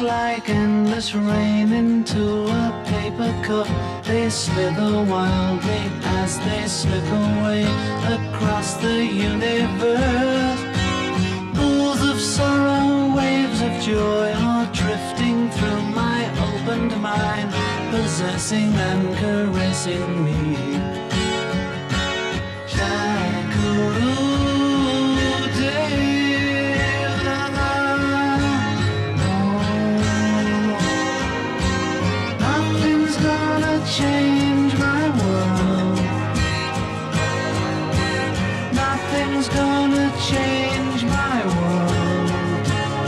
like endless rain into a paper cup. They slither wildly as they slip away across the universe. Pools of sorrow, waves of joy are drifting through my opened mind, possessing and caressing me. Nothing's gonna change my world. Nothing's gonna change my world.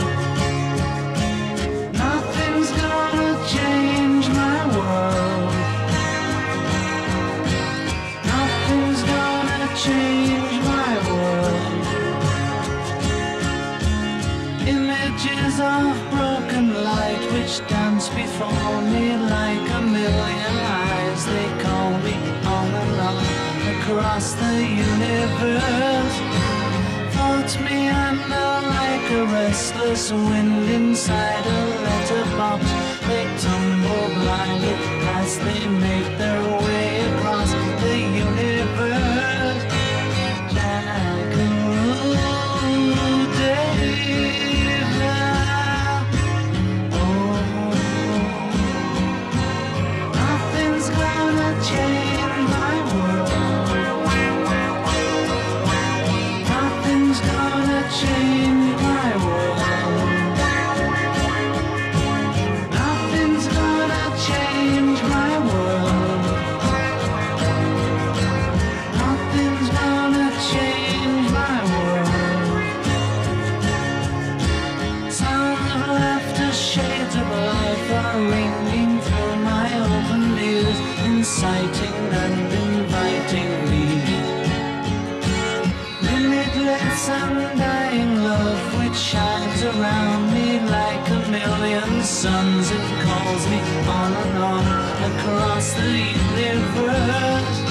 Nothing's gonna change my world. Nothing's gonna change my world. Images of broken light which dance before me like a million eyes. They call me on and on across the universe. Float me under like a restless wind inside a letterbox. They tumble blindly as they make their way across the universe. Jackaroo Dave. Oh, nothing's gonna change my world. Nothing's gonna change my world. Nothing's gonna change my world. Nothing's gonna change my world. Sounds of laughter, shades of life are ringing through my open ears, inciting and inviting me. Limitless undying love which shines around me like a million suns. It calls me on and on across the universe.